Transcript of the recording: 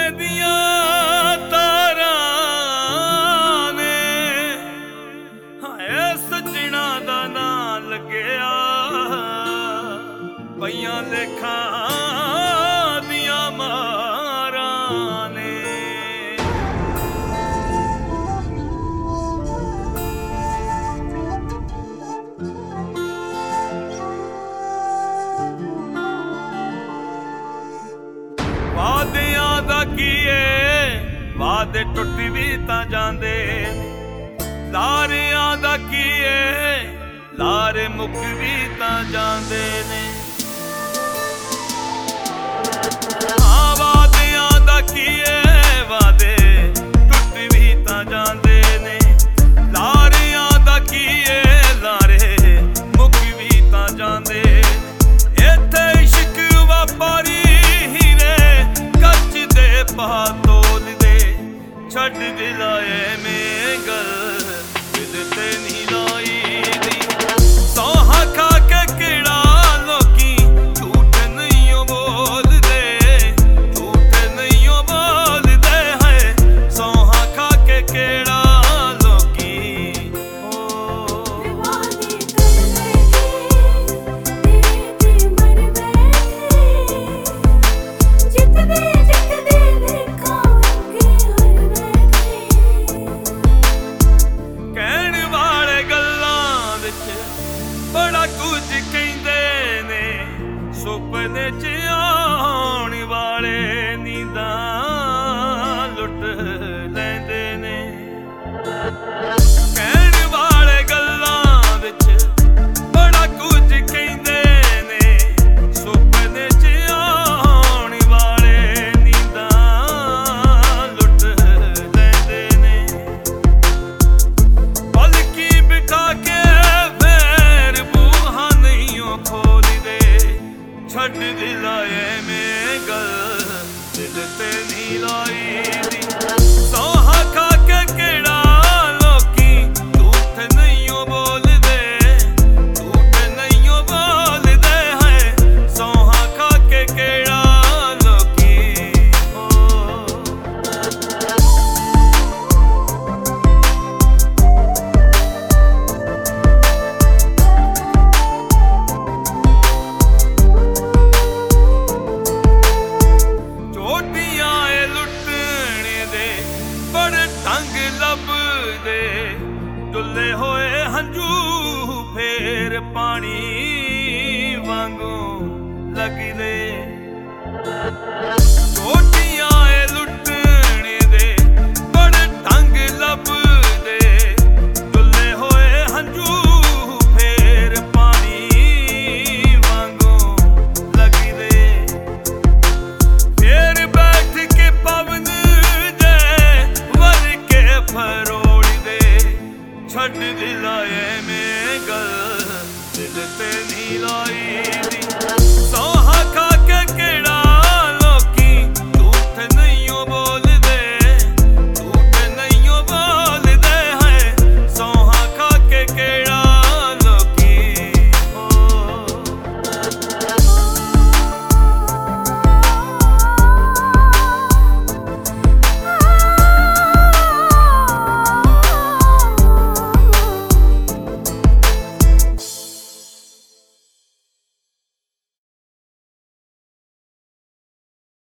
ਦੀਆਂ ਤਾਰਾਂ ਨੇ ਹਾਏ ਸੱਜਣਾ ਦਾ ਨਾਂ ਲੱਗਿਆ ਪਈਆਂ ਲੇਖਾਂ ਦੀਆਂ ਮਾਰਾਂ ਨੇ। ਵਾਦਿਆਂ ਦਾ ਕੀ ਏ ਵਾਦੇ ਟੁੱਟ ਵੀ ਤਾਂ ਜਾਂਦੇ, ਲਾਰਿਆਂ ਦਾ ਕੀ ਏ ਲਾਰੇ ਮੁੱਕ ਵੀ ਤਾਂ ਜਾਂਦੇ ਨੇ। ਹਾਂ ਵਾਦਿਆਂ ਦਾ ਕੀ ਏ ਵਾਦੇ ਟੁੱਟ ਵੀ ਤਾਂ ਜਾਂਦੇ ਨੇ, ਲਾਰਿਆਂ ਦਾ ਕੀ ਏ ਲਾਰੇ ਮੁੱਕ ਵੀ ਤਾਂ ਜਾਂਦੇ। ਇੱਥੇ ਇਸ਼ਕ ਵਪਾਰੀ ਪਾ ਤੋਲਦੇ ਛੱਡ ਦਿਲਾਏ ਮੇ ਗਲ ਦਿਲ ਤੇ ਨਹੀਂ ਲਾਈ ਦੀ। ਸੌਹਾਂ ਖਾ ਕੇ ਕਿਹੜਾ ਲੋਕੀ ਝੂਠ ਨਹੀਂ ਬੋਲਦੇ, ਝੂਠ ਨਹੀਂ ਬੋਲਦੇ ਹੈ। ਸੌਹਾਂ ਖਾ ਕੇ ਕਿਹੜਾ ਲੋਕੀ ਬੜਾ ਕੁਝ ਕਹਿੰਦੇ ਨੇ, ਸੁਪਨੇ ਚ ਆਉਣ ਵਾਲੇ ਨੀਂਦਾਂ ਲੁੱਟ ਲੈਂਦੇ ਨੇ। ਕਹਿਣ ਵਾਲੇ ਗੱਲਾਂ ਵਿੱਚ ਬੜਾ ਕੁਝ ਕਹਿੰਦੇ ਨੇ, ਸੁਪਨੇ ਚ ਆਉਣ ਵਾਲੇ ਨੀਂਦਾਂ ਲੁੱਟ ਲੈਂਦੇ ਨੇ। ਪਲਕੀ ਬਿਠਾ ਕੇ ਛੱਡ ਦਿਲਾਏ ਮੇ ਗਲ ਦਿਲ ਤੇ ਨਹੀਂ ਲਾਈ ਦੀ। ਸੌਹਾਂ ਖਾ ਕੇ ਕਿਹੜਾ ਲੋਕੀ ਝੂਠ ਨਹੀਂ ਬੋਲਦੇ, ਝੂਠ ਨਹੀਂ ਬੋਲਦੇ ਹੈ। ਸੌਹਾਂ ਖਾ ਕੇ ਕਿਹੜਾ ਲੋਕੀ ਢੰਗ ਲੱਭਦੇ ਡੁੱਲੇ ਹੋਏ ਹੰਝੂ ਫੇਰ ਪਾਣੀ ਵਾਂਗੂ ਲੱਗਦੇ। ਛੋਟੀਆਂ ਏ ਲੁੱਟਣੇ ਦੇ ਬੜੇ ਢੰਗ ਲੱਭਦੇ ਡੁੱਲੇ ਹੋਏ ਹੰਝੂ ਫੇਰ ਪਾਣੀ ਵਾਂਗੂ ਲੱਗਦੇ। ਫੇਰ ਬੈਠ ਕੇ ਪਵਨ ਫਰੋੜਦੇ ਛੱਡ ਦਿਲਾਏ ਮੇ ਗਲ ਦਿਲ ਤੇ ਨਹੀਂ ਲਾਈ।